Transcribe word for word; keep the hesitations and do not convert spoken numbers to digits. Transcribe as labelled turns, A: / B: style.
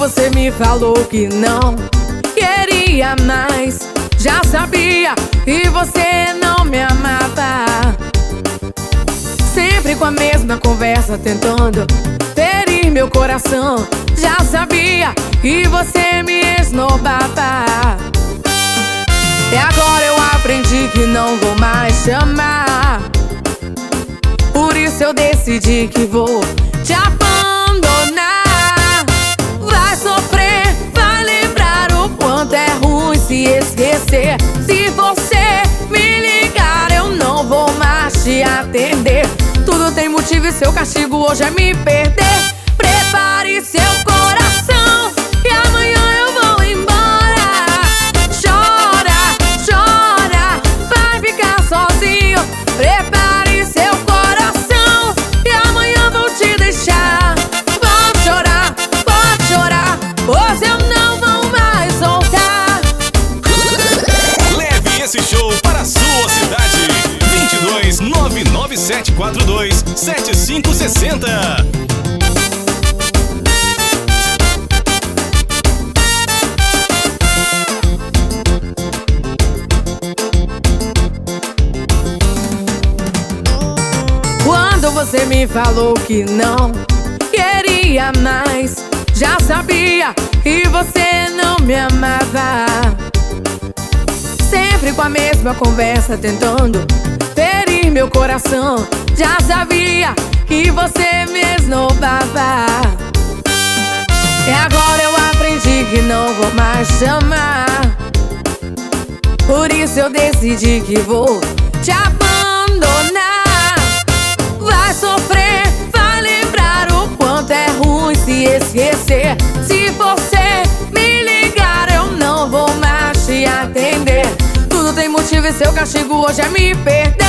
A: você me falou que não queria mais, já sabia que você não me amava. Sempre com a mesma conversa tentando ferir meu coração, já sabia que você me esnobava. E agora eu aprendi que não vou mais chamar, por isso eu decidi que vou te abandonar. Vai sofrer, vai lembrar o quanto é ruim se esquecer. Se você me ligar eu não vou mais te atender. Tudo tem motivo e seu castigo hoje é me perder. Prepare seu coração que amanhã eu vou embora. Chora, chora, vai ficar sozinho. Prepare seu coração que amanhã vou te deixar. Pode chorar, pode chorar, pois eu não vou mais voltar.
B: Leve esse show para a sua cidade. Vinte e dois, nove nove sete quatro dois, sete cinco seis zero.
A: Quando você me falou que não queria mais, já sabia que você não me amava. Sempre com a mesma conversa tentando ferir meu coração, já sabia que você me esnobava. E agora eu aprendi que não vou mais chamar, por isso eu decidi que vou te abandonar. Vai sofrer, vai lembrar o quanto é ruim se esquecer. Se você me ligar eu não vou mais te atender. Tudo tem motivo e seu castigo hoje é me perder.